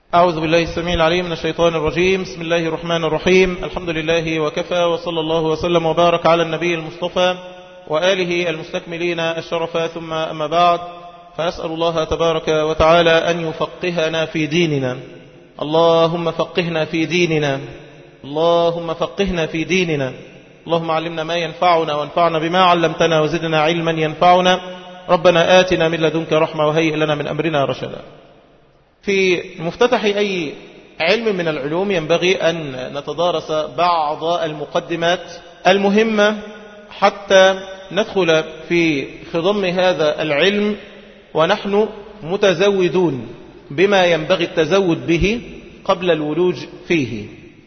أعوذ بالله السميع العليم من الشيطان الرجيم. بسم الله الرحمن الرحيم. الحمد لله وكفى، وصلى الله وسلم وبارك على النبي المصطفى وآله المستكملين الشرف، ثم أما بعد، فأسأل الله تبارك وتعالى أن يفقهنا في ديننا. اللهم فقهنا في ديننا، اللهم فقهنا في ديننا. اللهم علمنا ما ينفعنا وانفعنا بما علمتنا وزدنا علما ينفعنا. ربنا آتنا من لدنك رحمة وهيئ لنا من أمرنا رشدا. في مفتتح أي علم من العلوم ينبغي أن نتدارس بعض المقدمات المهمة حتى ندخل في خضم هذا العلم ونحن متزودون بما ينبغي التزود به قبل الولوج فيه.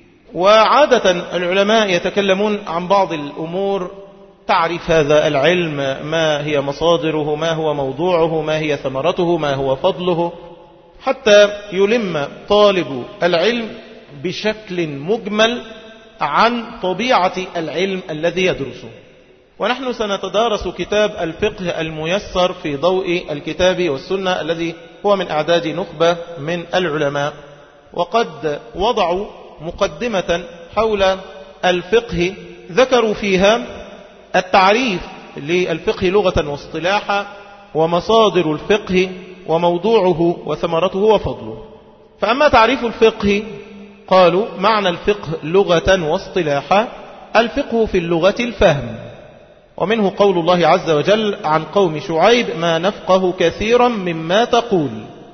وعادة العلماء يتكلمون عن بعض الأمور، تعرف هذا العلم، ما هي مصادره، ما هو موضوعه، ما هي ثمرته، ما هو فضله، حتى يلم طالب العلم بشكل مجمل عن طبيعة العلم الذي يدرسه. ونحن سنتدارس كتاب الفقه الميسر في ضوء الكتاب والسنة، الذي هو من أعداد نخبة من العلماء، وقد وضعوا مقدمة حول الفقه ذكروا فيها التعريف للفقه لغة واصطلاحا، ومصادر الفقه، وموضوعه، وثمرته، وفضله. فأما تعريف الفقه قالوا: معنى الفقه لغة واصطلاحا: الفقه في اللغة الفهم. ومنه قول الله عز وجل عن قوم شعيب: ما نفقه كثيرا مما تقول.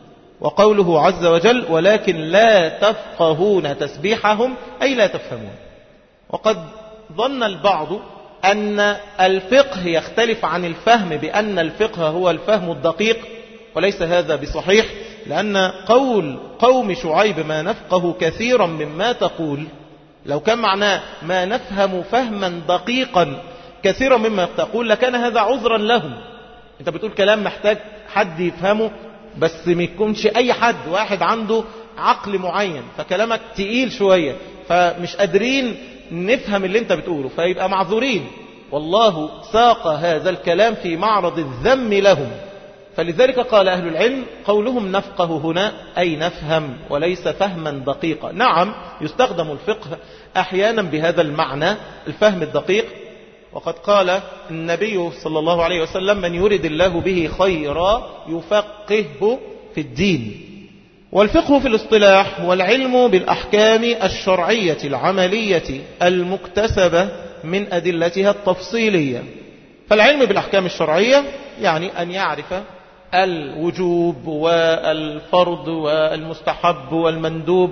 وقوله عز وجل: ولكن لا تفقهون تسبيحهم، أي لا تفهمون. وقد ظن البعض أن الفقه يختلف عن الفهم، بأن الفقه هو الفهم الدقيق، وليس هذا بصحيح، لأن قول قوم شعيب ما نفقه كثيرا مما تقول، لو كان معناه ما نفهم فهما دقيقا كثيرا مما تقول لكان هذا عذرا لهم. انت بتقول كلام محتاج حد يفهمه، بس ما يكونش أي حد، واحد عنده عقل معين، فكلامك تقيل شوية، فمش قادرين نفهم اللي انت بتقوله، فيبقى معذورين. والله ساق هذا الكلام في معرض الذم لهم. فلذلك قال أهل العلم: قولهم نفقه هنا أي نفهم، وليس فهما دقيقا. نعم، يستخدم الفقه أحيانا بهذا المعنى، الفهم الدقيق. وقد قال النبي صلى الله عليه وسلم: من يرد الله به خيرا يفقهه في الدين. والفقه في الاصطلاح هو العلم بالأحكام الشرعية العملية المكتسبة من أدلتها التفصيلية. فالعلم بالأحكام الشرعية يعني أن يعرف الوجوب والفرض والمستحب والمندوب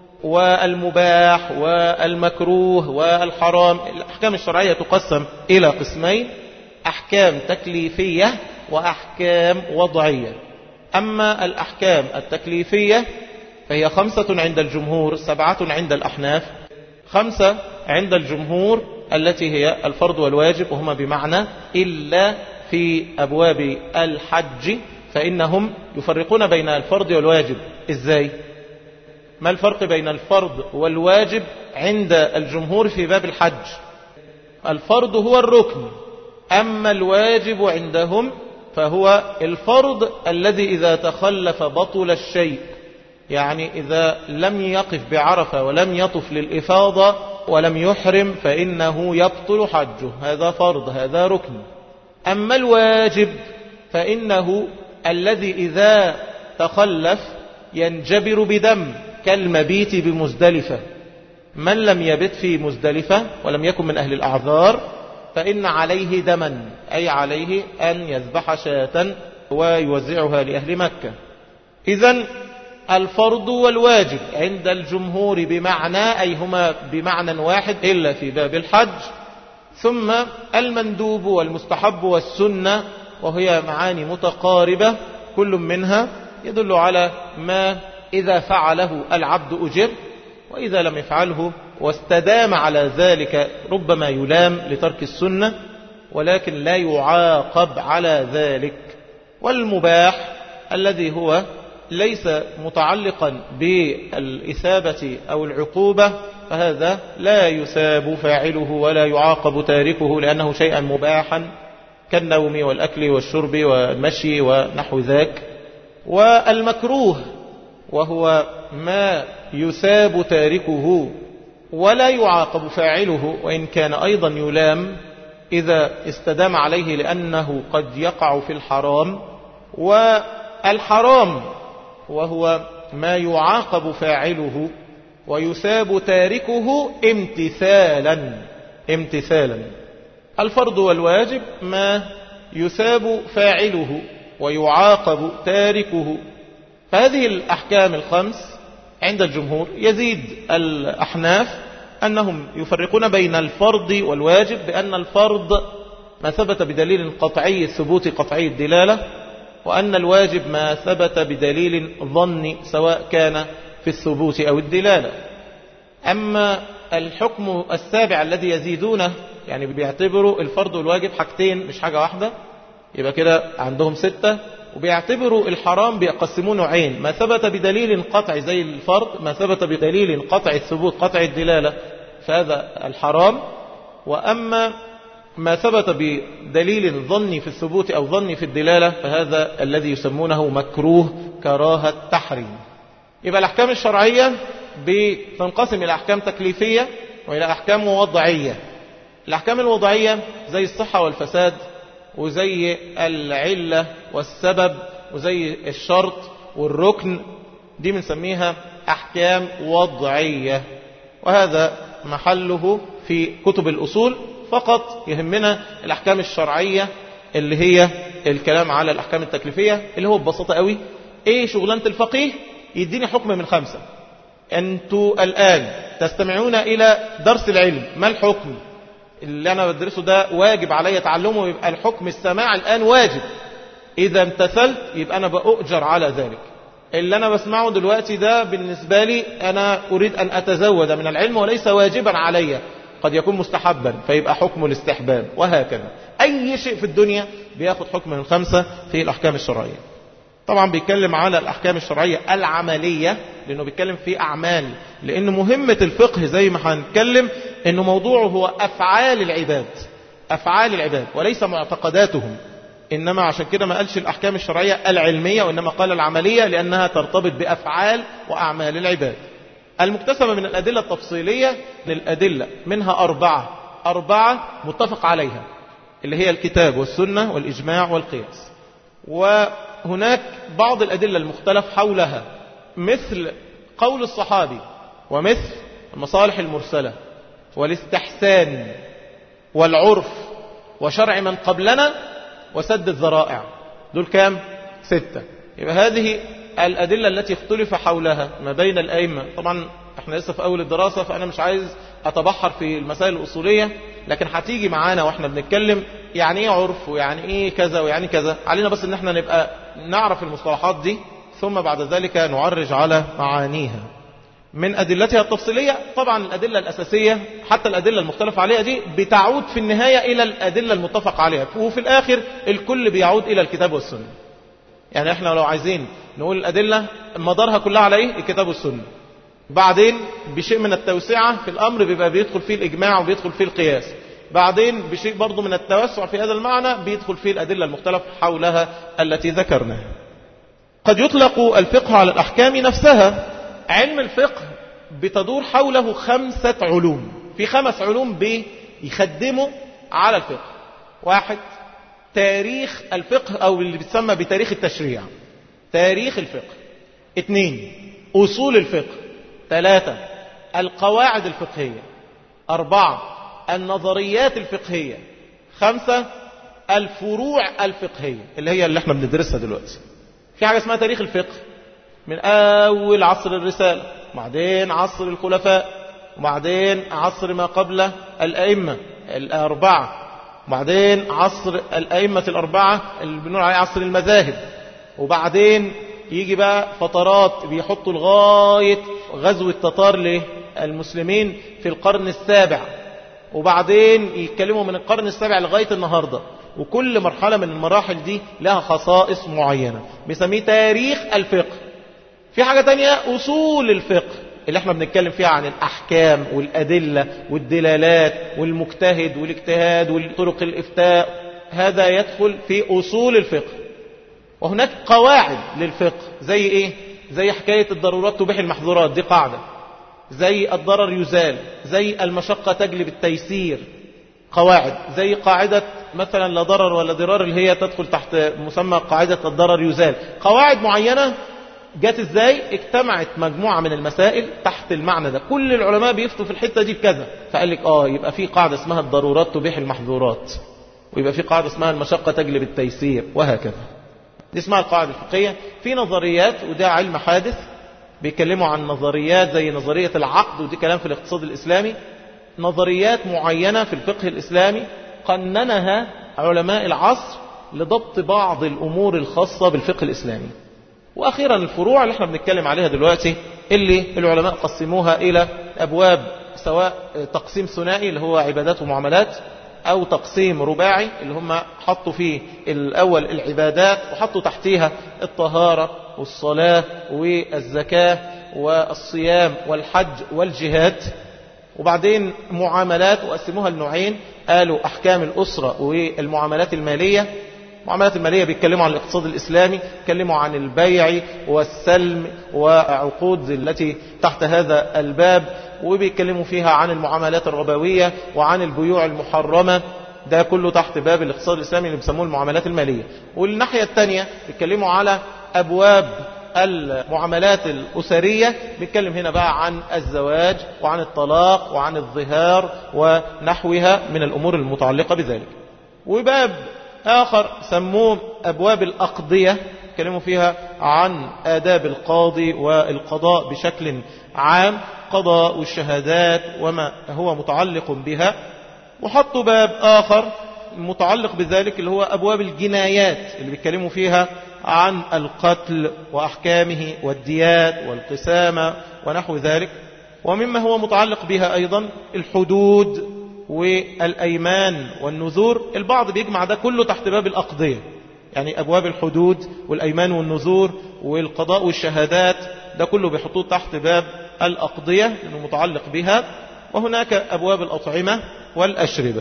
والمباح والمكروه والحرام. الأحكام الشرعية تقسم إلى قسمين: أحكام تكليفية وأحكام وضعية. أما الأحكام التكليفية فهي 5 عند الجمهور، 7 عند الأحناف. 5 عند الجمهور التي هي الفرض والواجب، وهما بمعنى إلا في أبواب الحج، فإنهم يفرقون بين الفرض والواجب. إزاي؟ ما الفرق بين الفرض والواجب عند الجمهور في باب الحج؟ الفرض هو الركن، أما الواجب عندهم فهو الفرض الذي إذا تخلف بطل الشيء، يعني إذا لم يقف بعرفة ولم يطف للإفاضة ولم يحرم فإنه يبطل حجه، هذا فرض، هذا ركن. أما الواجب فإنه الذي إذا تخلف ينجبر بدم، كالمبيت بمزدلفة. من لم يبت في مزدلفة ولم يكن من أهل الأعذار فإن عليه دما، أي عليه أن يذبح شاة ويوزعها لأهل مكة. إذن الفرض والواجب عند الجمهور بمعنى، أي هما بمعنى واحد إلا في باب الحج. ثم المندوب والمستحب والسنة، وهي معاني متقاربة، كل منها يدل على ما إذا فعله العبد أجر، وإذا لم يفعله واستدام على ذلك ربما يلام لترك السنة، ولكن لا يعاقب على ذلك. والمباح الذي هو ليس متعلقا بالإثابة أو العقوبة، فهذا لا يثاب فاعله ولا يعاقب تاركه، لأنه شيئا مباحا كالنوم والأكل والشرب والمشي ونحو ذاك. والمكروه وهو ما يثاب تاركه ولا يعاقب فاعله، وإن كان أيضا يلام إذا استدام عليه لأنه قد يقع في الحرام. والحرام وهو ما يعاقب فاعله ويثاب تاركه امتثالا. الفرض والواجب ما يثاب فاعله ويعاقب تاركه. فهذه الأحكام الخمس عند الجمهور يزيد الأحناف أنهم يفرقون بين الفرض والواجب، بأن الفرض ما ثبت بدليل قطعي الثبوت قطعي الدلالة، وأن الواجب ما ثبت بدليل ظني سواء كان في الثبوت أو الدلالة. أما الحكم السابع الذي يزيدونه، يعني بيعتبروا الفرض والواجب حاجتين مش حاجة واحدة، يبقى كده عندهم 6. وبيعتبروا الحرام بيقسموا نوعين: ما ثبت بدليل قطعي زي الفرض، ما ثبت بدليل قطعي الثبوت قطعي الدلالة فهذا الحرام، وأما ما ثبت بدليل ظني في الثبوت أو ظني في الدلالة فهذا الذي يسمونه مكروه كراهة تحريم. يبقى الأحكام الشرعية بتنقسم إلى أحكام تكليفية وإلى أحكام وضعية. الأحكام الوضعية زي الصحة والفساد، وزي العلة والسبب، وزي الشرط والركن، دي بنسميها أحكام وضعية، وهذا محله في كتب الأصول. فقط يهمنا الأحكام الشرعية اللي هي الكلام على الأحكام التكليفية، اللي هو ببساطة قوي إيه شغلانة الفقيه؟ يديني حكم من 5. أنتوا الآن تستمعون إلى درس العلم، ما الحكم اللي أنا بدرسه ده واجب علي تعلمه؟ يبقى الحكم السماع الآن واجب، إذا امتثلت يبقى أنا بأؤجر على ذلك. اللي أنا بسمعه دلوقتي ده بالنسبة لي أنا أريد أن أتزود من العلم وليس واجبا علي، قد يكون مستحبا فيبقى حكم الاستحباب، وهكذا. أي شيء في الدنيا بياخد حكم من 5 في الأحكام الشرعية. طبعا بيتكلم على الأحكام الشرعية العملية لأنه بيتكلم في أعمال، لأن مهمة الفقه زي ما هنتكلم أنه موضوعه هو أفعال العباد وليس معتقداتهم. إنما عشان كده ما قالش الأحكام الشرعية العلمية، وإنما قال العملية لأنها ترتبط بأفعال وأعمال العباد. المكتسبة من الأدلة التفصيلية للأدلة منها 4 متفق عليها، اللي هي الكتاب والسنة والإجماع والقياس. وهناك بعض الأدلة المختلف حولها، مثل قول الصحابي، ومثل المصالح المرسلة، والاستحسان، والعرف، وشرع من قبلنا، وسد الذرائع. دول كام؟ 6. يبقى هذه الأدلة التي اختلف حولها ما بين الأئمة. طبعا احنا لسه في أول الدراسة، فأنا مش عايز أتبحر في المسائل الأصولية، لكن هتيجي معانا واحنا بنتكلم يعني ايه عرف ويعني ايه كذا ويعني كذا. علينا بس ان احنا نبقى نعرف المصطلحات دي، ثم بعد ذلك نعرج على معانيها. من أدلتها التفصيلية طبعا الأدلة الأساسية، حتى الأدلة المختلف عليها دي بتعود في النهاية إلى الأدلة المتفق عليها، وفي الآخر الكل بيعود إلى الكتاب والسنة. يعني احنا لو عايزين نقول الأدلة مدارها كلها على ايه؟ الكتاب والسنة. بعدين بشيء من التوسعة في الأمر بيبقى بيدخل فيه الإجماع وبيدخل فيه القياس. بعدين بشيء برضو من التوسع في هذا المعنى بيدخل فيه الأدلة المختلف حولها التي ذكرناها. قد يطلق الفقه على الأحكام نفسها. علم الفقه بتدور حوله 5 علوم، في 5 علوم بيخدموا على الفقه. 1 تاريخ الفقه أو اللي بيتسمى بتاريخ التشريع، تاريخ الفقه. 2 أصول الفقه. 3 القواعد الفقهية. 4 النظريات الفقهية. 5 الفروع الفقهية اللي هي اللي احنا بندرسها دلوقتي. في حاجة اسمها تاريخ الفقه من أول عصر الرسالة، وبعدين عصر الخلفاء، وبعدين عصر ما قبل الأئمة 4، وبعدين عصر الأئمة 4 اللي بنقول عليه عصر المذاهب، وبعدين يجي بقى فترات بيحطوا لغاية غزو التتار للمسلمين في القرن 7، وبعدين يتكلموا من القرن 7 لغاية النهاردة. وكل مرحلة من المراحل دي لها خصائص معينة بيسميه تاريخ الفقه. في حاجة تانية أصول الفقه اللي احنا بنتكلم فيها عن الأحكام والأدلة والدلالات والمجتهد والاجتهاد وطرق الإفتاء، هذا يدخل في أصول الفقه. وهناك قواعد للفقه زي ايه؟ زي حكاية الضرورات تبيح المحظورات، دي قاعدة. زي الضرر يزال، زي المشقة تجلب التيسير، قواعد. زي قاعدة مثلا لا ضرر ولا ضرار اللي هي تدخل تحت مسمى قاعدة الضرر يزال. قواعد معينة جات ازاي؟ اجتمعت مجموعة من المسائل تحت المعنى ده، كل العلماء بيفتوا في الحتة دي بكذا، فقال لك يبقى في قاعدة اسمها الضرورات تبيح المحظورات، ويبقى في قاعدة اسمها المشقة تجلب التيسير، وهكذا. دي اسمها القاعدة الفقهية. في نظريات، وده علم حادث، بيتكلموا عن نظريات زي نظرية العقد، ودي كلام في الاقتصاد الإسلامي. نظريات معينة في الفقه الإسلامي قننها علماء العصر لضبط بعض الأمور الخاصة بالفقه الإسلامي. وأخيرا الفروع اللي احنا بنتكلم عليها دلوقتي، اللي العلماء قسموها إلى أبواب، سواء تقسيم ثنائي اللي هو عبادات ومعاملات، أو تقسيم رباعي اللي هم حطوا فيه الأول العبادات وحطوا تحتيها الطهارة والصلاة والزكاة والصيام والحج والجهاد. وبعدين معاملات وقسموها لنوعين، قالوا أحكام الأسرة والمعاملات المالية. المعاملات المالية بيتكلموا عن الاقتصاد الإسلامي، بيتكلموا عن البيع والسلم وعقود التي تحت هذا الباب، وبيتكلموا فيها عن المعاملات الربوية وعن البيوع المحرمة. ده كله تحت باب الاقتصاد الإسلامي اللي بيسموه المعاملات المالية. والناحية الثانية بيتكلموا على أبواب المعاملات الأسرية، بيتكلم هنا بقى عن الزواج وعن الطلاق وعن الظهار ونحوها من الأمور المتعلقة بذلك. وباب آخر سموه أبواب الأقضية، بيتكلموا فيها عن آداب القاضي والقضاء بشكل عام، قضاء والشهادات وما هو متعلق بها. وحطوا باب آخر متعلق بذلك اللي هو أبواب الجنايات، اللي بيتكلموا فيها عن القتل وأحكامه والديات والقسامة ونحو ذلك. ومما هو متعلق بها أيضا الحدود والأيمان والنذور. البعض بيجمع ده كله تحت باب الأقضية، يعني أبواب الحدود والأيمان والنذور والقضاء والشهادات، ده كله بيحطوه تحت باب الأقضية لأنه متعلق بها. وهناك أبواب الأطعمة والأشربة.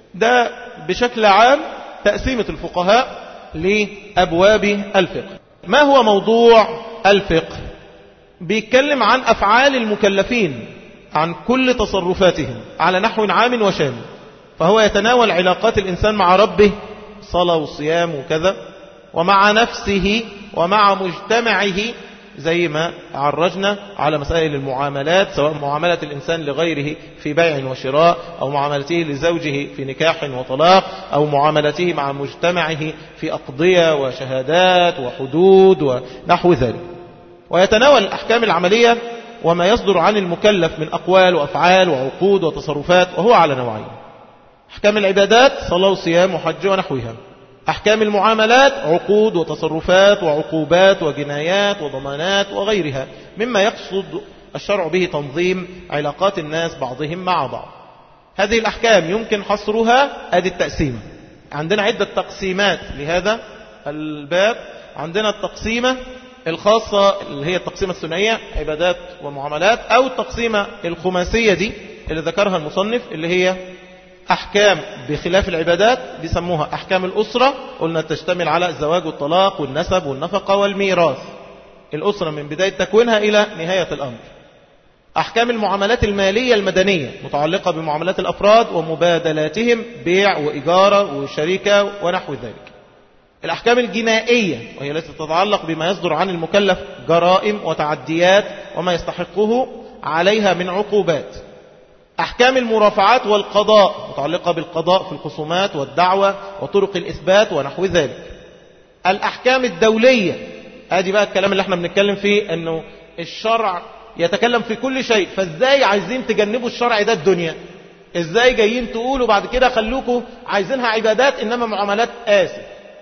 ده بشكل عام تقسيمة الفقهاء لأبواب الفقه. ما هو موضوع الفقه؟ بيتكلم عن أفعال المكلفين، عن كل تصرفاتهم على نحو عام وشامل. فهو يتناول علاقات الإنسان مع ربه، صلاة وصيام وكذا، ومع نفسه ومع مجتمعه، زي ما عرجنا على مسائل المعاملات، سواء معاملة الإنسان لغيره في بيع وشراء، أو معاملته لزوجه في نكاح وطلاق، أو معاملته مع مجتمعه في أقضية وشهادات وحدود ونحو ذلك. ويتناول الأحكام العملية وما يصدر عن المكلف من أقوال وأفعال وعقود وتصرفات، وهو على نوعين: أحكام العبادات صلاة وصيام وحج ونحوها، أحكام المعاملات عقود وتصرفات وعقوبات وجنايات وضمانات وغيرها مما يقصد الشرع به تنظيم علاقات الناس بعضهم مع بعض. هذه الأحكام يمكن حصرها، هذه التقسيمة. عندنا عدة تقسيمات لهذا الباب. عندنا التقسيمة الخاصة اللي هي التقسيمة الثنائية، عبادات ومعاملات، أو التقسيمة الخماسية دي اللي ذكرها المصنف، اللي هي أحكام بخلاف العبادات، بيسموها أحكام الأسرة. قلنا تشتمل على الزواج والطلاق والنسب والنفقة والميراث، الأسرة من بداية تكوينها إلى نهاية الأمر. أحكام المعاملات المالية المدنية متعلقة بمعاملات الأفراد ومبادلاتهم، بيع وإجارة وشركة ونحو ذلك. الأحكام الجنائية وهي التي تتعلق بما يصدر عن المكلف جرائم وتعديات وما يستحقه عليها من عقوبات. أحكام المرافعات والقضاء متعلقة بالقضاء في الخصومات والدعوة وطرق الإثبات ونحو ذلك. الأحكام الدولية، هذه بقى الكلام اللي احنا بنتكلم فيه، أنه الشرع يتكلم في كل شيء، فازاي عايزين تجنبوا الشرع ده الدنيا؟ ازاي جايين تقولوا بعد كده خلوكوا عايزينها عبادات إنما معاملات آسف؟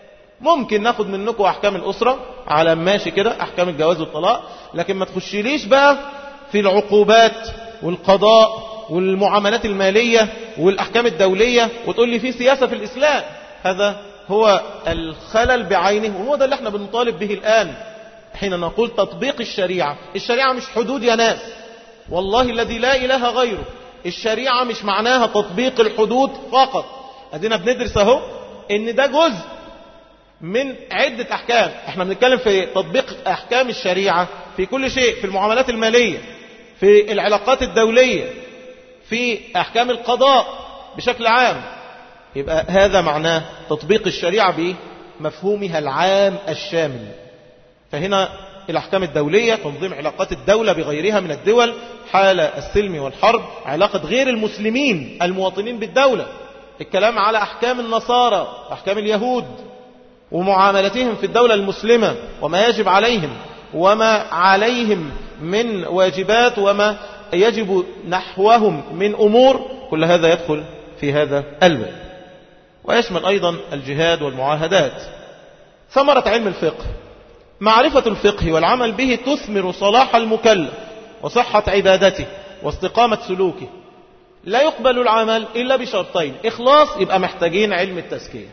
ممكن ناخد منكم أحكام الأسرة على ماشي كده، أحكام الجواز والطلاق، لكن ما تخشيليش بقى في العقوبات والقضاء والمعاملات المالية والأحكام الدولية وتقول لي في سياسة في الإسلام. هذا هو الخلل بعينه، وهو ده اللي احنا بنطالب به الآن حين نقول تطبيق الشريعة. الشريعة مش حدود يا ناس، والله الذي لا إله غيره. الشريعة مش معناها تطبيق الحدود فقط. أدينا بندرس اهو إن ده جزء من عدة أحكام. احنا بنتكلم في تطبيق أحكام الشريعة في كل شيء، في المعاملات المالية، في العلاقات الدولية، في أحكام القضاء بشكل عام. يبقى هذا معناه تطبيق الشريعة بمفهومها العام الشامل. فهنا الأحكام الدولية، تنظيم علاقات الدولة بغيرها من الدول حال السلم والحرب، علاقة غير المسلمين المواطنين بالدولة، الكلام على أحكام النصارى، أحكام اليهود ومعاملتهم في الدولة المسلمة، وما يجب عليهم وما عليهم من واجبات وما يجب نحوهم من أمور، كل هذا يدخل في هذا الباب. ويشمل أيضا الجهاد والمعاهدات. ثمرة علم الفقه: معرفة الفقه والعمل به تثمر صلاح المكلف وصحة عبادته واستقامة سلوكه. لا يقبل العمل إلا بشرطين: إخلاص، يبقى محتاجين علم التزكية،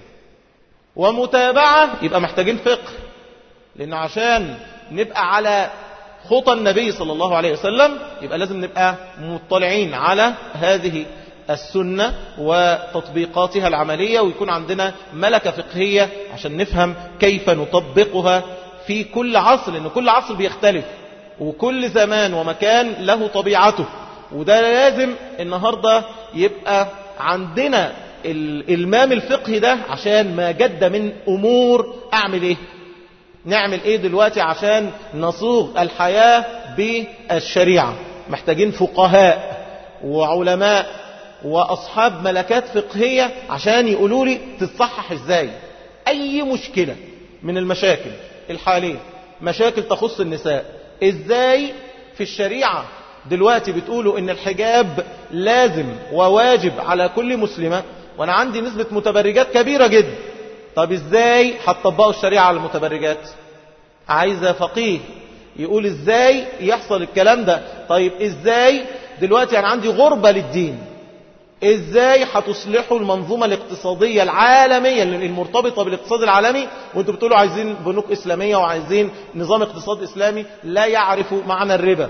ومتابعة، يبقى محتاجين فقه. لأن عشان نبقى على خطى النبي صلى الله عليه وسلم يبقى لازم نبقى مطلعين على هذه السنة وتطبيقاتها العملية، ويكون عندنا ملكة فقهية عشان نفهم كيف نطبقها في كل عصر، لأن كل عصر بيختلف وكل زمان ومكان له طبيعته. وده لازم النهاردة يبقى عندنا الإلمام الفقهي ده، عشان ما جد من أمور أعمل إيه، نعمل إيه دلوقتي عشان نصوغ الحياة بالشريعة. محتاجين فقهاء وعلماء وأصحاب ملكات فقهية عشان يقولوا لي تتصحح إزاي أي مشكلة من المشاكل الحالية. مشاكل تخص النساء، إزاي في الشريعة دلوقتي بتقولوا إن الحجاب لازم وواجب على كل مسلمة، وأنا عندي نسبة متبرجات كبيرة جدا. طب إزاي هتطبقوا الشريعة على المتبرجات؟ عايزة فقيه يقول إزاي يحصل الكلام ده. طيب إزاي دلوقتي أنا عندي غربة للدين، إزاي هتصلحوا المنظومة الاقتصادية العالمية المرتبطة بالاقتصاد العالمي، وانتوا بتقولوا عايزين بنوك إسلامية وعايزين نظام اقتصاد إسلامي لا يعرف معنى الربا؟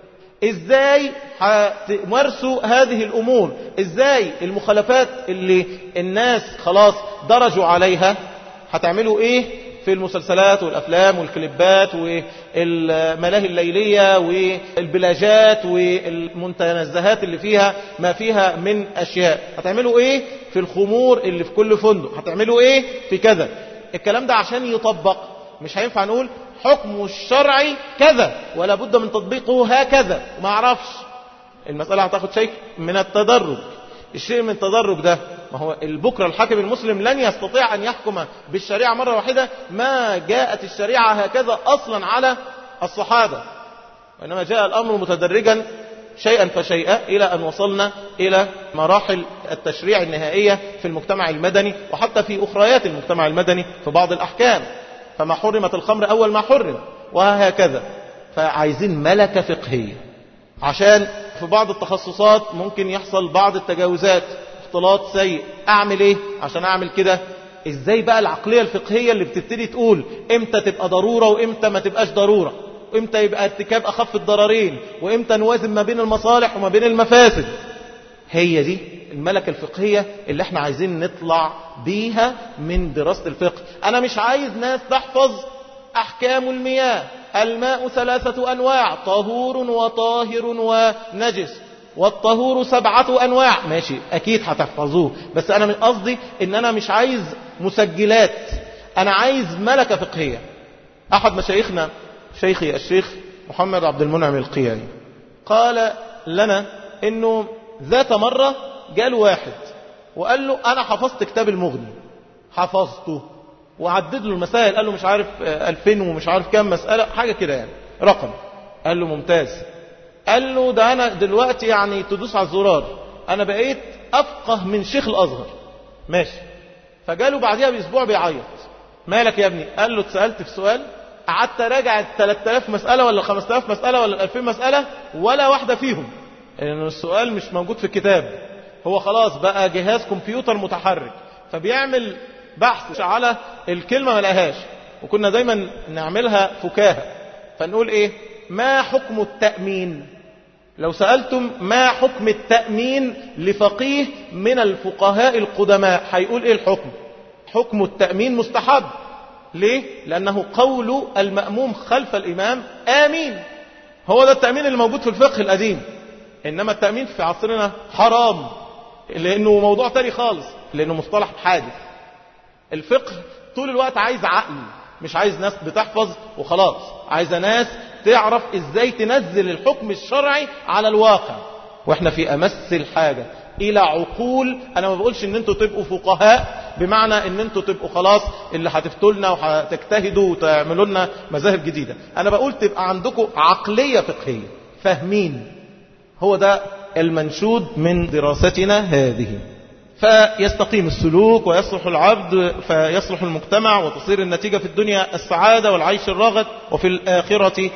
إزاي هتمارسوا هذه الأمور؟ إزاي المخالفات اللي الناس خلاص درجوا عليها هتعملوا إيه في المسلسلات والأفلام والكليبات والملاهي الليلية والبلاجات والمنتزهات اللي فيها ما فيها من أشياء؟ هتعملوا إيه في الخمور اللي في كل فندق؟ هتعملوا إيه في كذا؟ الكلام ده عشان يطبق مش هينفع نقول حكم الشرعي كذا ولا بد من تطبيقه هكذا وما اعرفش. المسألة هتاخد شيء من التدرج. الشيء من التدرج ده، ما هو البكرة الحاكم المسلم لن يستطيع أن يحكم بالشريعة مرة واحدة، ما جاءت الشريعة هكذا أصلا على الصحابة، وإنما جاء الأمر متدرجا شيئا فشيئا إلى أن وصلنا إلى مراحل التشريع النهائية في المجتمع المدني، وحتى في أخريات المجتمع المدني في بعض الأحكام. فما حرمت الخمر أول ما حرم وهكذا. فعايزين ملكة فقهية عشان في بعض التخصصات ممكن يحصل بعض التجاوزات، اختلاط سيء. أعمل إيه عشان أعمل كده؟ إزاي بقى العقلية الفقهية اللي بتبتدي تقول إمتى تبقى ضرورة وإمتى ما تبقاش ضرورة، وإمتى يبقى ارتكاب أخف الضررين، وإمتى نوازن ما بين المصالح وما بين المفاسد. هي دي الملكة الفقهية اللي احنا عايزين نطلع بيها من دراسة الفقه. أنا مش عايز ناس تحفظ أحكام المياه، الماء 3 أنواع، طهور وطاهر ونجس، والطهور 7 أنواع. ماشي أكيد هتحفظوه، بس أنا من قصدي إن أنا مش عايز مسجلات، أنا عايز ملكة فقهية. أحد مشايخنا شيخي الشيخ محمد عبد المنعم القياني قال لنا إنه ذات مرة جاله واحد وقال له أنا حفظت كتاب المغني، حفظته وعدد له المسائل، قال له مش عارف 2000 ومش عارف كام مسألة حاجة كده يعني رقم. قال له ممتاز. قال له ده أنا دلوقتي يعني تدوس على الزرار أنا بقيت أفقه من شيخ الأزهر. ماشي. فجاله بعدها بأسبوع بيعيط، مالك يا ابني؟ قال له اتسألت في سؤال قعدت راجع 3000 مسألة ولا 5000 مسألة ولا 2000 مسألة ولا واحدة فيهم، لأن السؤال مش موجود في الكتاب. هو خلاص بقى جهاز كمبيوتر متحرك فبيعمل بحث على الكلمة ما لقاهاش. وكنا دايما نعملها فكاهة فنقول ايه؟ ما حكم التأمين؟ لو سألتم ما حكم التأمين لفقيه من الفقهاء القدماء هيقول ايه الحكم؟ حكم التأمين مستحب، ليه؟ لأنه قول المأموم خلف الإمام آمين. هو ده التأمين اللي موجود في الفقه القديم. إنما التأمين في عصرنا حرام، لأنه موضوع تاني خالص، لأنه مصطلح حادث. الفقه طول الوقت عايز عقل، مش عايز ناس بتحفظ وخلاص، عايز ناس تعرف ازاي تنزل الحكم الشرعي على الواقع. واحنا في امس الحاجة الى عقول. انا ما بقولش ان انتوا تبقوا فقهاء بمعنى ان انتوا تبقوا خلاص اللي هتفتوا لنا وهتجتهدوا وتعملوا لنا مذاهب جديدة. انا بقول تبقى عندكم عقلية فقهية، فاهمين. هو ده المنشود من دراستنا هذه. فيستقيم السلوك ويصلح العبد، فيصلح المجتمع، وتصير النتيجة في الدنيا السعادة والعيش الرغد، وفي الآخرة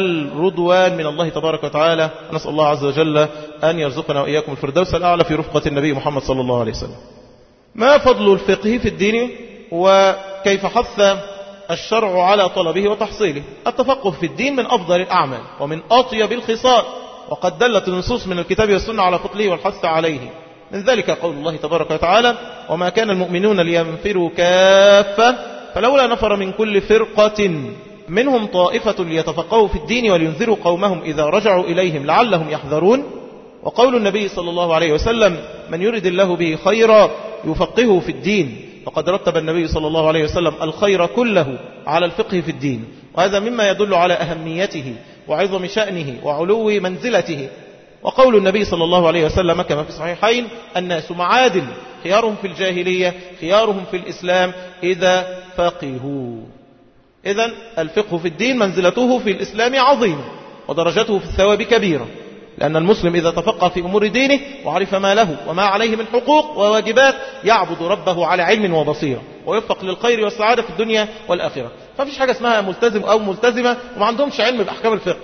الرضوان من الله تبارك وتعالى. نسأل الله عز وجل أن يرزقنا وإياكم الفردوس الأعلى في رفقة النبي محمد صلى الله عليه وسلم. ما فضل الفقه في الدين وكيف حث الشرع على طلبه وتحصيله؟ التفقه في الدين من أفضل الأعمال ومن أطيب الخصال، وقد دلت النصوص من الكتاب والسنة على فضله والحث عليه. من ذلك قول الله تبارك وتعالى: وما كان المؤمنون لينفروا كافة فلولا نفر من كل فرقة منهم طائفة ليتفقهوا في الدين ولينذروا قومهم إذا رجعوا إليهم لعلهم يحذرون. وقول النبي صلى الله عليه وسلم: من يرد الله به خيرا يفقهه في الدين. فقد رتب النبي صلى الله عليه وسلم الخير كله على الفقه في الدين، وهذا مما يدل على أهميته وعظم شأنه وعلو منزلته. وقول النبي صلى الله عليه وسلم كما في الصحيحين: الناس معادن، خيارهم في الجاهلية خيارهم في الإسلام إذا فقهوا. إذن الفقه في الدين منزلته في الإسلام عظيمة، ودرجته في الثواب كبيرة، لأن المسلم إذا تفقه في أمور دينه وعرف ما له وما عليه من حقوق وواجبات يعبد ربه على علم وبصيرة، ويوفق للخير والسعادة في الدنيا والآخرة. فمفيش حاجة اسمها ملتزم أو ملتزمة وما عندهمش علم بأحكام الفقه.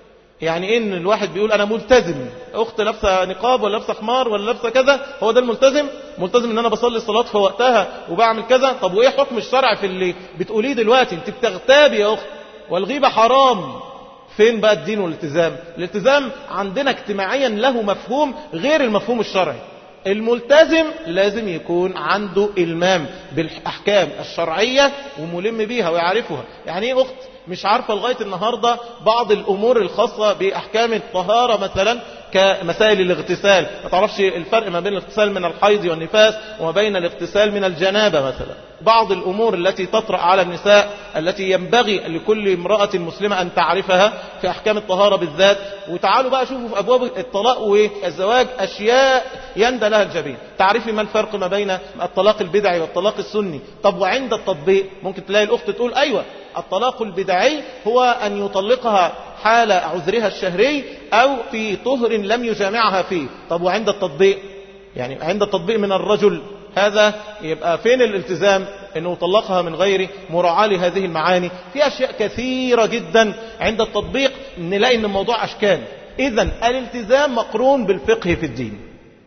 يعني إن الواحد بيقول أنا ملتزم، أخت لابسة نقاب ولا لابسة خمار ولا لابسة كذا، هو ده الملتزم؟ ملتزم إن أنا بصلي الصلاة في وقتها وبعمل كذا؟ طب وإيه حكم الشرع في اللي بتقوليه دلوقتي؟ أنت بتغتابي يا أخت، والغيبة حرام. فين بقى الدين والالتزام؟ الالتزام عندنا اجتماعيا له مفهوم غير المفهوم الشرعي. الملتزم لازم يكون عنده إلمام بالأحكام الشرعية وملم بيها ويعرفها. يعني ايه أخت مش عارفة لغاية النهاردة بعض الأمور الخاصة بأحكام الطهارة مثلا كمسائل الاغتسال، ما تعرفش الفرق ما بين الاغتسال من الحيض والنفاس وما بين الاغتسال من الجنابة مثلا. بعض الأمور التي تطرأ على النساء التي ينبغي لكل امرأة مسلمة أن تعرفها في أحكام الطهارة بالذات. وتعالوا بقى شوفوا في أبواب الطلاق والزواج أشياء يندى لها الجبين. تعرفي ما الفرق ما بين الطلاق البدعي والطلاق السني؟ طب وعند التطبيق ممكن تلاقي الأخت تقول أيوة الطلاق البدعي هو أن يطلقها حال عذرها الشهري أو في طهر لم يجامعها فيه. طب وعند التطبيق؟ يعني عند التطبيق من الرجل هذا يبقى فين الالتزام انه طلقها من غير مراعاة لهذه المعاني؟ في اشياء كثيرة جدا عند التطبيق نلاقي ان الموضوع اشكال. اذن الالتزام مقرون بالفقه في الدين.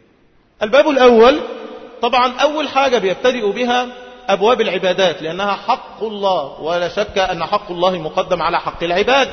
الباب الاول طبعا اول حاجة بيبتدئ بها ابواب العبادات، لانها حق الله، ولا شك ان حق الله مقدم على حق العباد.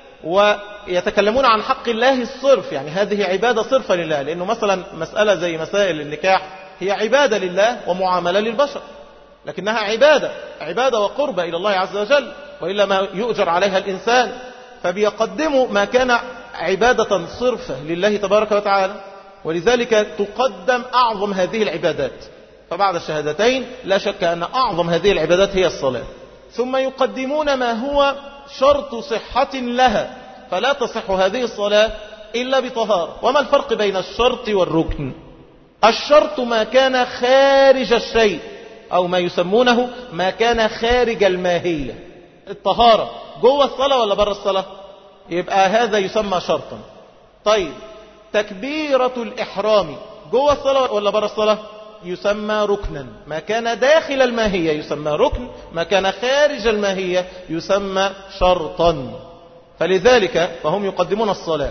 ويتكلمون عن حق الله الصرف، يعني هذه عبادة صرفة لله، لانه مثلا مسألة زي مسائل النكاح هي عبادة لله ومعاملة للبشر، لكنها عبادة وقربة إلى الله عز وجل، وإلا ما يؤجر عليها الإنسان. فبيقدموا ما كان عبادة صرفة لله تبارك وتعالى، ولذلك تقدم أعظم هذه العبادات. فبعد الشهادتين لا شك أن أعظم هذه العبادات هي الصلاة، ثم يقدمون ما هو شرط صحة لها، فلا تصح هذه الصلاة إلا بطهارة. وما الفرق بين الشرط والركن؟ الشرط ما كان خارج الشيء، أو ما يسمونه ما كان خارج الماهية. الطهارة جوه الصلاة ولا بره الصلاة؟ يبقى هذا يسمى شرطا. طيب تكبيرة الإحرام جوه الصلاة ولا بره الصلاة؟ يسمى ركنا. ما كان داخل الماهية يسمى ركن، ما كان خارج الماهية يسمى شرطا. فلذلك فهم يقدمون الصلاة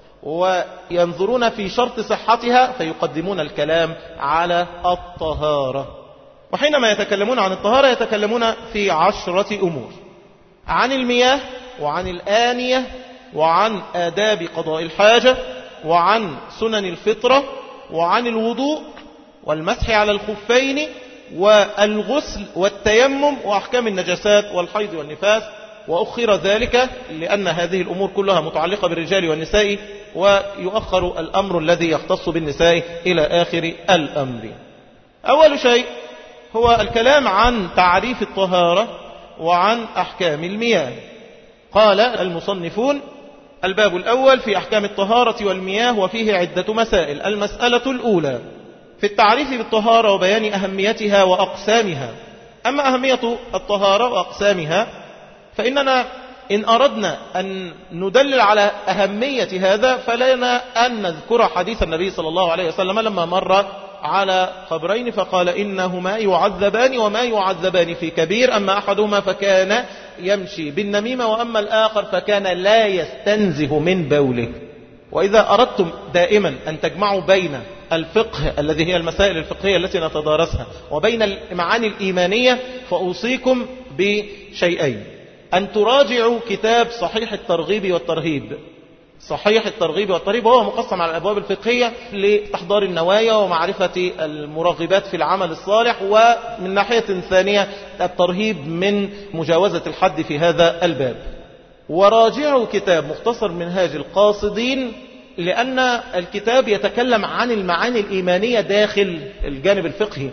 وينظرون في شرط صحتها فيقدمون الكلام على الطهارة. وحينما يتكلمون عن الطهارة يتكلمون في 10 أمور: عن المياه، وعن الآنية، وعن آداب قضاء الحاجة، وعن سنن الفطرة، وعن الوضوء، والمسح على الخفين، والغسل والتيمم وأحكام النجاسات والحيض والنفاس. وأخر ذلك لأن هذه الأمور كلها متعلقة بالرجال والنساء، ويؤخر الأمر الذي يختص بالنساء إلى آخر الأمر. أول شيء هو الكلام عن تعريف الطهارة وعن أحكام المياه. قال المصنفون: الباب الأول في أحكام الطهارة والمياه، وفيه عدة مسائل. المسألة الأولى في التعريف بالطهارة وبيان أهميتها وأقسامها. أما أهمية الطهارة وأقسامها فإننا إن أردنا أن ندلل على أهمية هذا فلنا أن نذكر حديث النبي صلى الله عليه وسلم لما مر على قبرين فقال: إنهما يعذبان وما يعذبان في كبير، أما أحدهما فكان يمشي بالنميمة، وأما الآخر فكان لا يستنزه من بوله. وإذا أردتم دائما أن تجمعوا بين الفقه الذي هي المسائل الفقهية التي نتدارسها وبين المعاني الإيمانية فأوصيكم بشيئين: أن تراجعوا كتاب صحيح الترغيب والترهيب. صحيح الترغيب والترهيب هو مقسم على الأبواب الفقهية لاستحضار النوايا ومعرفة المرغبات في العمل الصالح، ومن ناحية ثانية الترهيب من مجاوزة الحد في هذا الباب. وراجعوا كتاب مختصر منهاج القاصدين، لأن الكتاب يتكلم عن المعاني الإيمانية داخل الجانب الفقهي.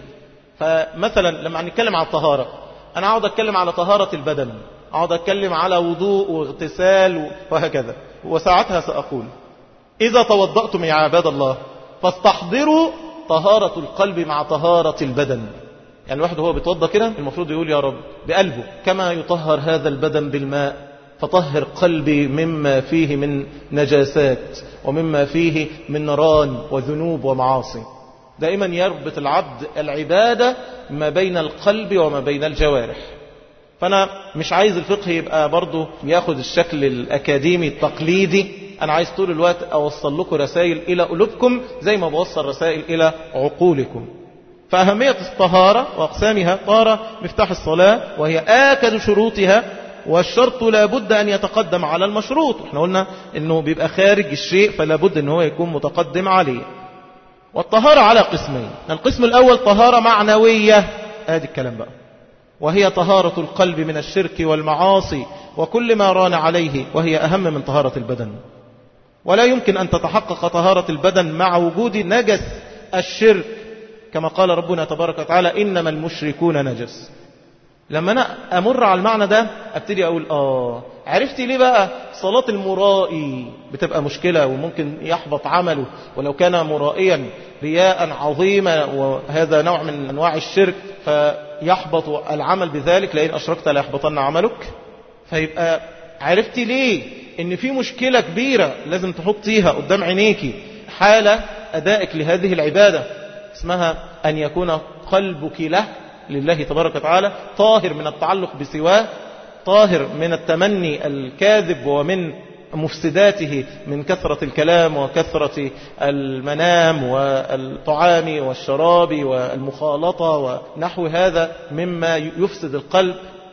فمثلا لما نتكلم عن الطهارة، أنا أقعد أتكلم على طهارة البدن، أقعد أتكلم على وضوء واغتسال وهكذا، وساعتها سأقول: إذا توضأتم يا عباد الله فاستحضروا طهارة القلب مع طهارة البدن. يعني الواحد وهو بيتوضأ كده المفروض يقول: يا رب بقلبه كما يطهر هذا البدن بالماء فطهر قلبي مما فيه من نجاسات ومما فيه من نيران وذنوب ومعاصي. دائما يربط العبد العبادة ما بين القلب وما بين الجوارح. فأنا مش عايز الفقه يبقى برضو ياخد الشكل الأكاديمي التقليدي، أنا عايز طول الوقت أوصل لكم رسائل إلى قلوبكم زي ما بوصل رسائل إلى عقولكم. فأهمية الطهارة وأقسامها: طهارة مفتاح الصلاة وهي آكد شروطها، والشرط لا بد أن يتقدم على المشروط. احنا قلنا أنه بيبقى خارج الشيء فلا بد أنه يكون متقدم عليه. والطهارة على قسمين: القسم الأول طهارة معنوية، هذا الكلام بقى، وهي طهارة القلب من الشرك والمعاصي وكل ما ران عليه، وهي أهم من طهارة البدن. ولا يمكن أن تتحقق طهارة البدن مع وجود نجس الشرك، كما قال ربنا تبارك وتعالى: إنما المشركون نجس. لما أنا أمر على المعنى ده أبتدي أقول: عرفتي ليه بقى صلاة المرائي بتبقى مشكلة وممكن يحبط عمله، ولو كان مرائيا رياء عظيما وهذا نوع من أنواع الشرك فيحبط العمل بذلك، لأن أشركت لا يحبطن عملك. فيبقى عرفتي ليه إن في مشكلة كبيرة لازم تحطيها قدام عينيكي حالة أدائك لهذه العبادة، اسمها أن يكون قلبك لله تبارك وتعالى طاهر من التعلق بسواه، طاهر من التمني الكاذب ومن مفسداته من كثرة الكلام وكثرة المنام والطعام والشراب والمخالطة ونحو هذا مما يفسد القلب،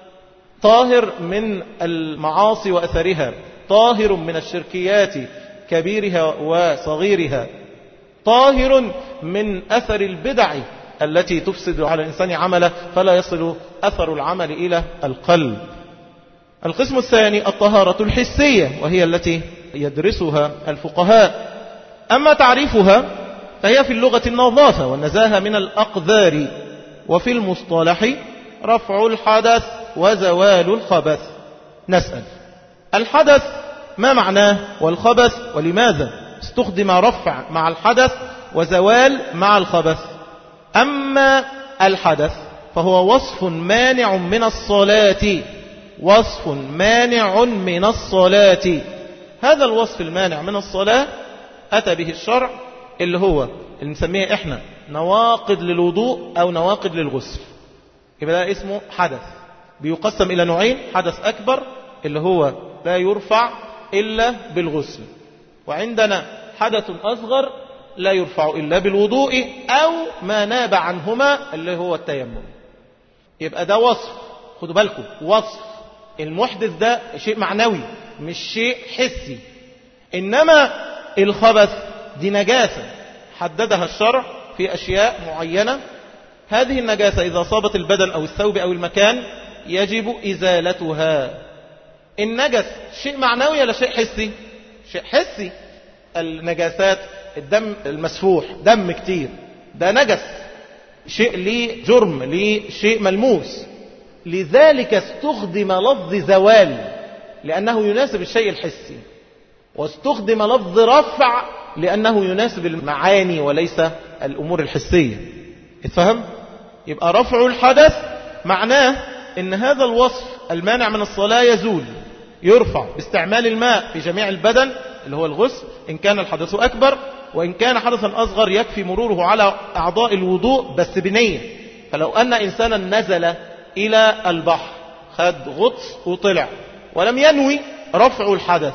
طاهر من المعاصي وأثرها، طاهر من الشركيات كبيرها وصغيرها، طاهر من أثر البدع التي تفسد على الإنسان عمله فلا يصل أثر العمل إلى القلب. القسم الثاني الطهارة الحسية، وهي التي يدرسها الفقهاء. أما تعريفها فهي في اللغة النظافة والنزاهة من الأقذار، وفي المصطلح رفع الحدث وزوال الخبث. نسأل: الحدث ما معناه؟ والخبث ولماذا استخدم رفع مع الحدث وزوال مع الخبث؟ أما الحدث فهو وصف مانع من الصلاة، وصف مانع من الصلاة. هذا الوصف المانع من الصلاة أتى به الشرع، اللي هو اللي نسميه إحنا نواقض للوضوء أو نواقض للغسل. يبقى ده اسمه حدث، بيقسم إلى نوعين: حدث أكبر اللي هو لا يرفع إلا بالغسل، وعندنا حدث أصغر لا يرفع إلا بالوضوء أو ما ناب عنهما اللي هو التيمم. يبقى ده وصف، خدوا بالكم، وصف. المحدث ده شيء معنوي مش شيء حسي. إنما الخبث دي نجاسة حددها الشرع في أشياء معينة هذه النجاسة إذا أصابت البدن أو الثوب أو المكان يجب إزالتها. النجس شيء معنوي ولا شيء حسي؟ شيء حسي. النجاسات الدم المسفوح، دم كتير، ده نجس، شيء ليه جرم، ليه شيء ملموس. لذلك استخدم لفظ زوال لأنه يناسب الشيء الحسي، واستخدم لفظ رفع لأنه يناسب المعاني وليس الأمور الحسية. اتفهم؟ يبقى رفع الحدث معناه ان هذا الوصف المانع من الصلاة يزول، يرفع باستعمال الماء في جميع البدن اللي هو الغسل إن كان الحدث أكبر، وإن كان حدثا أصغر يكفي مروره على أعضاء الوضوء بس بنية. فلو أن إنسانا نزل إلى البحر خد غطس وطلع ولم ينوي رفع الحدث،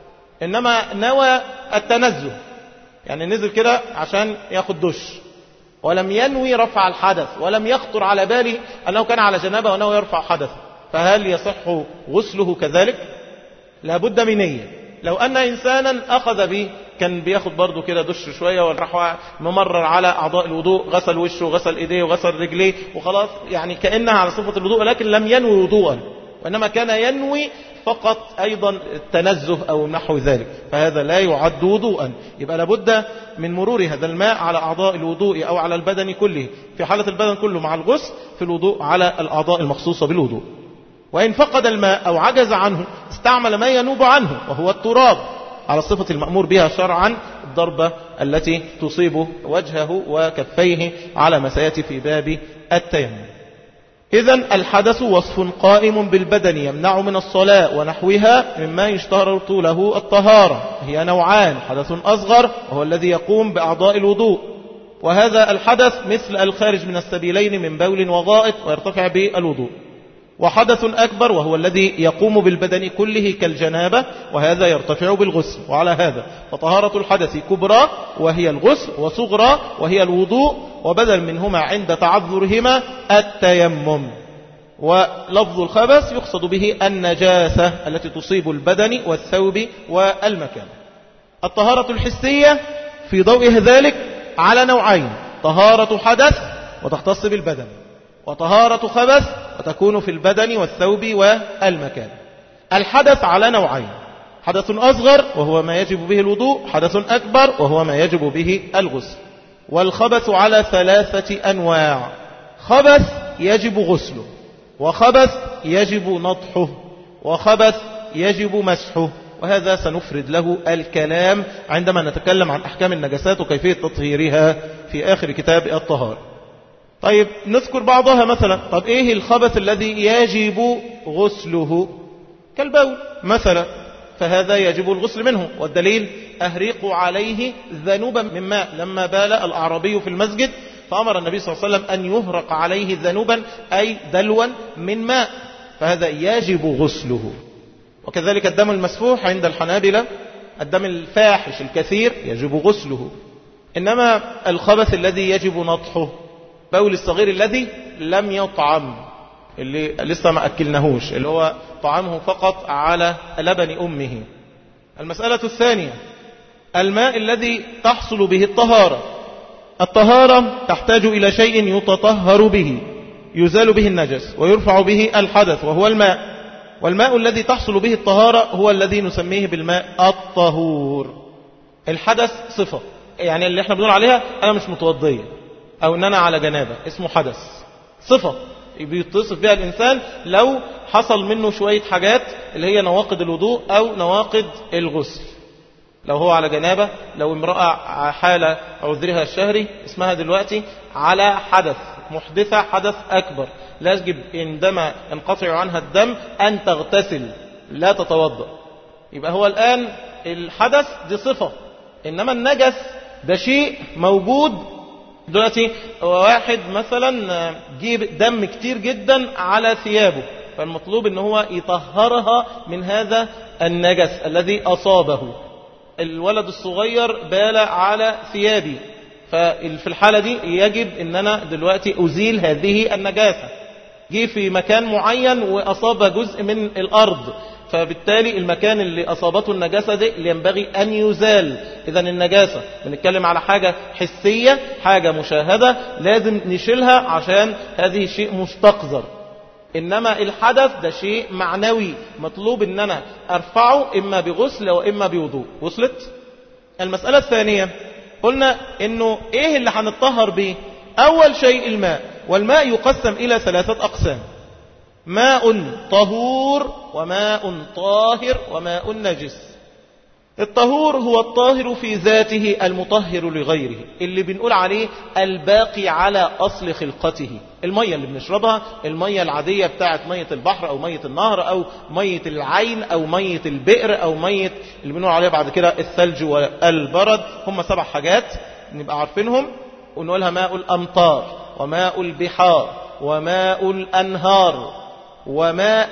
إنما نوى التنزه، يعني نزل كده عشان ياخد دش ولم ينوي رفع الحدث ولم يخطر على باله أنه كان على جنابه وأنه يرفع حدث، فهل يصح غسله كذلك؟ لابد من نية. لو أن إنسانا أخذ به كان بياخد برضو كده دش شوية وراح ممرر على أعضاء الوضوء، غسل وشه وغسل إيديه وغسل رجليه وخلاص، يعني كأنها على صفة الوضوء، ولكن لم ينوي وضوءا، وإنما كان ينوي فقط أيضا التنزه أو نحو ذلك، فهذا لا يعد وضوءا. يبقى لابد من مرور هذا الماء على أعضاء الوضوء أو على البدن كله، في حالة البدن كله مع الغسل، في الوضوء على الأعضاء المخصوصة بالوضوء. وإن فقد الماء أو عجز عنه استعمل ما ينوب عنه وهو التراب على الصفة المأمور بها شرعا، الضربة التي تصيب وجهه وكفيه على ما سيأتي في باب التيمم. إذن الحدث وصف قائم بالبدن يمنع من الصلاة ونحوها مما يشترط له الطهارة. هي نوعان: حدث أصغر وهو الذي يقوم بأعضاء الوضوء، وهذا الحدث مثل الخارج من السبيلين من بول وغائط ويرتفع بالوضوء، وحدث أكبر وهو الذي يقوم بالبدن كله كالجنابة، وهذا يرتفع بالغسل. وعلى هذا فطهارة الحدث كبرى وهي الغسل، وصغرى وهي الوضوء، وبدل منهما عند تعذرهما التيمم. ولفظ الخبث يقصد به النجاسة التي تصيب البدن والثوب والمكان. الطهارة الحسية في ضوء ذلك على نوعين: طهارة حدث وتختص بالبدن، وطهارة خبث وتكون في البدن والثوب والمكان. الحدث على نوعين: حدث أصغر وهو ما يجب به الوضوء، حدث أكبر وهو ما يجب به الغسل. والخبث على 3 أنواع: خبث يجب غسله، وخبث يجب نطحه، وخبث يجب مسحه، وهذا سنفرد له الكلام عندما نتكلم عن أحكام النجاسات وكيفية تطهيرها في آخر كتاب الطهارة. طيب نذكر بعضها مثلا. طب إيه الخبث الذي يجب غسله؟ كالبول مثلا، فهذا يجب الغسل منه، والدليل: أهريقوا عليه ذنوبا من ماء. لما بال الأعرابي في المسجد فأمر النبي صلى الله عليه وسلم أن يهرق عليه ذنوبا أي دلوا من ماء، فهذا يجب غسله. وكذلك الدم المسفوح عند الحنابلة، الدم الفاحش الكثير يجب غسله. إنما الخبث الذي يجب نطحه بول الصغير الذي لم يطعم، اللي لسه ما أكلناهوش، اللي هو طعامه فقط على لبن أمه. المسألة الثانية: الماء الذي تحصل به الطهارة. الطهارة تحتاج إلى شيء يتطهر به، يزال به النجس ويرفع به الحدث، وهو الماء. والماء الذي تحصل به الطهارة هو الذي نسميه بالماء الطهور. الحدث صفة، يعني اللي احنا بنقول عليها أنا مش متوضية أو أن أنا على جنابة، اسمه حدث، صفة بيتصف بها الإنسان لو حصل منه شوية حاجات اللي هي نواقض الوضوء أو نواقض الغسل. لو هو على جنابة، لو امرأة حالة عذرها الشهري اسمها دلوقتي على حدث، محدثة حدث أكبر، لا يجب عندما ينقطع عنها الدم أن تغتسل، لا تتوضأ. يبقى هو الآن الحدث دي صفة، إنما النجس ده شيء موجود. دلوقتي واحد مثلا جيب دم كتير جدا على ثيابه، فالمطلوب ان هو يطهرها من هذا النجس الذي أصابه. الولد الصغير بال على ثيابي، ففي الحالة دي يجب ان انا دلوقتي ازيل هذه النجاسة. جه في مكان معين واصاب جزء من الارض، فبالتالي المكان اللي أصابته النجاسة دي اللي ينبغي أن يزال. إذا النجاسة بنتكلم على حاجة حسية، حاجة مشاهدة لازم نشيلها عشان هذه شيء مستقذر. إنما الحدث ده شيء معنوي مطلوب إن أنا أرفعه إما بغسل وإما بوضوء. وصلت؟ المسألة الثانية قلنا إنه إيه اللي هنتطهر به؟ أول شيء الماء، والماء يقسم إلى 3 أقسام: ماء طهور وماء طاهر وماء نجس. الطهور هو الطاهر في ذاته المطهر لغيره، اللي بنقول عليه الباقي على أصل خلقته. المية اللي بنشربها، المية العادية بتاعت مية البحر أو مية النهر أو مية العين أو مية البئر أو مية اللي بنقول عليها بعد كده الثلج والبرد، هم 7 حاجات نبقى عارفينهم ونقولها: ماء الأمطار وماء البحار وماء الأنهار وماء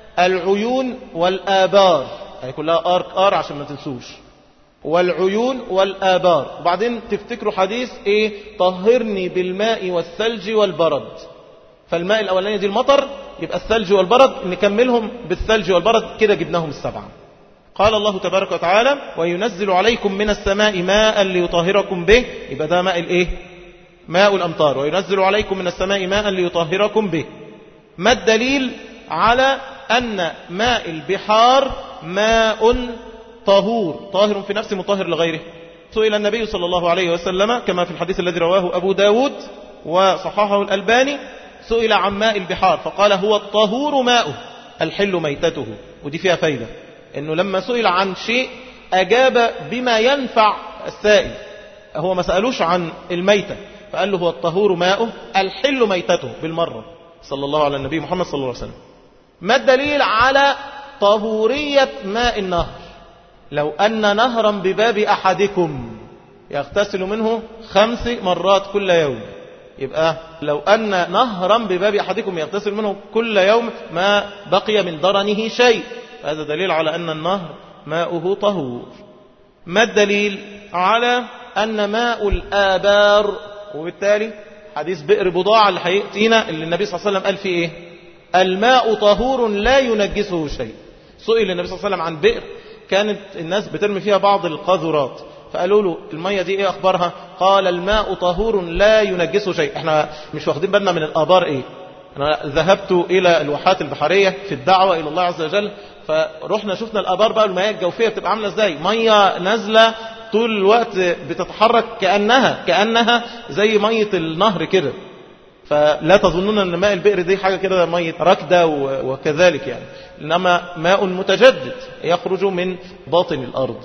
العيون والآبار، يعني كلها آر عشان ما تنسوش، والعيون والآبار. وبعدين تفتكروا حديث ايه؟ طهرني بالماء والثلج والبرد. فالماء الأولاني دي المطر، يبقى الثلج والبرد نكملهم بالثلج والبرد، كده جبناهم 7. قال الله تبارك وتعالى: وينزل عليكم من السماء ماء ليطهركم به. يبقى ده ماء الايه؟ ماء الأمطار. وينزل عليكم من السماء ماء ليطهركم به. ما الدليل على أن ماء البحار ماء طهور، طاهر في نفسه مطهر لغيره؟ سئل النبي صلى الله عليه وسلم كما في الحديث الذي رواه أبو داود وصححه الألباني، سئل عن ماء البحار فقال: هو الطهور ماؤه الحل ميتته. ودي فيها فايدة، إنه لما سئل عن شيء أجاب بما ينفع السائل، هو ما سألوش عن الميتة، فقال له: هو الطهور ماؤه الحل ميتته بالمرة. صلى الله على النبي محمد صلى الله عليه وسلم. ما الدليل على طهورية ماء النهر؟ لو أن نهرا بباب أحدكم يغتسل منه 5 مرات كل يوم، يبقى لو أن نهرا بباب أحدكم يغتسل منه كل يوم ما بقي من درنه شيء، هذا دليل على أن النهر ماؤه طهور. ما الدليل على أن ماء الآبار، وبالتالي حديث بئر بضاعة اللي هيأتينا اللي النبي صلى الله عليه وسلم قال فيه إيه؟ الماء طهور لا ينجسه شيء. سئل النبي صلى الله عليه وسلم عن بئر كانت الناس بترمي فيها بعض القاذورات، فقالوا له: المية دي ايه اخبارها؟ قال: الماء طهور لا ينجسه شيء. احنا مش واخدين بالنا من الآبار ايه. انا ذهبت الى الواحات البحرية في الدعوة الى الله عز وجل، فرحنا شفنا الآبار بقى، المياه الجوفية بتبقى عاملة ازاي، مية نازلة طول الوقت بتتحرك كأنها زي مية النهر كده. فلا تظنون أن ماء البئر دي حاجة كده مية ركدة وكذلك يعني، إنما ماء متجدد يخرج من باطن الأرض.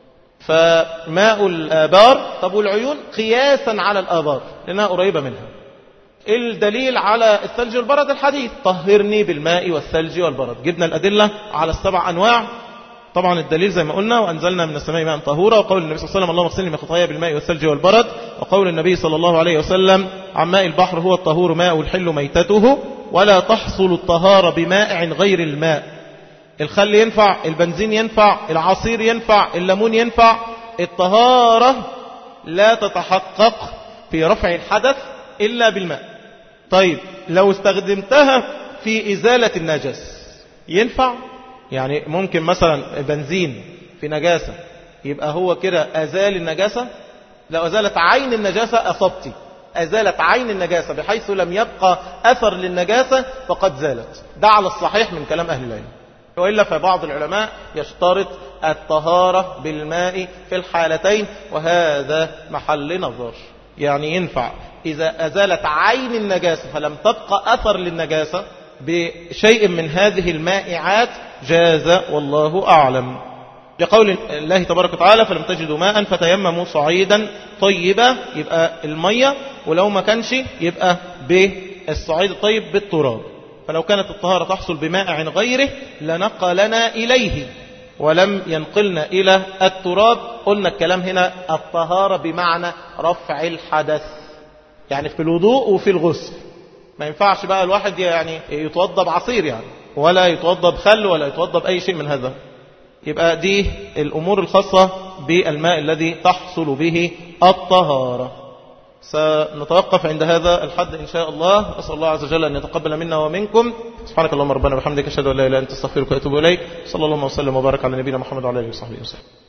فماء الآبار. طب والعيون قياسا على الآبار لأنها قريبة منها. الدليل على الثلج والبرد الحديث: طهرني بالماء والثلج والبرد. جبنا الأدلة على 7 أنواع. طبعا الدليل زي ما قلنا: وأنزلنا من السماء ماء طهورا، وقول النبي صلى الله عليه وسلم: اللهم اغسلني من خطاياي بالماء والثلج والبرد، وقول النبي صلى الله عليه وسلم عن ماء البحر: هو الطهور ماء الحل ميتته، ولا تحصل الطهارة بمائع غير الماء. الخل ينفع، البنزين ينفع، العصير ينفع، الليمون ينفع. الطهارة لا تتحقق في رفع الحدث إلا بالماء. طيب لو استخدمتها في إزالة النجس ينفع؟ يعني ممكن مثلا بنزين في نجاسة يبقى هو كده أزال النجاسة؟ لو أزالت عين النجاسة أصبتي، أزالت عين النجاسة بحيث لم يبقى أثر للنجاسة فقد زالت. ده على الصحيح من كلام أهل العلم. وإلا فبعض العلماء يشترط الطهارة بالماء في الحالتين، وهذا محل نظر. يعني ينفع إذا أزالت عين النجاسة فلم تبقى أثر للنجاسة بشيء من هذه المائعات جاز، والله أعلم. لقول الله تبارك وتعالى: فلم تجدوا ماء فتيمموا صعيدا طيبا، يبقى المية، ولو ما كانش يبقى بالصعيد الطيب بالتراب. فلو كانت الطهارة تحصل بمائع غيره لنقلنا إليه ولم ينقلنا إلى التراب. قلنا الكلام هنا الطهارة بمعنى رفع الحدث، يعني في الوضوء وفي الغسل. ما ينفعش بقى الواحد يعني يتوضى بعصير يعني، ولا يتوضى بخل، ولا يتوضى بأي شيء من هذا. يبقى دي الأمور الخاصة بالماء الذي تحصل به الطهارة. سنتوقف عند هذا الحد إن شاء الله. أسأل الله عز وجل أن يتقبل منا ومنكم. سبحانك اللهم ربنا وبحمدك، أشهد أن لا إله إلا أنت، أستغفرك وأتوب إليك. صلى الله وسلم وبارك على نبينا محمد وعلى آله وصحبه وسلم.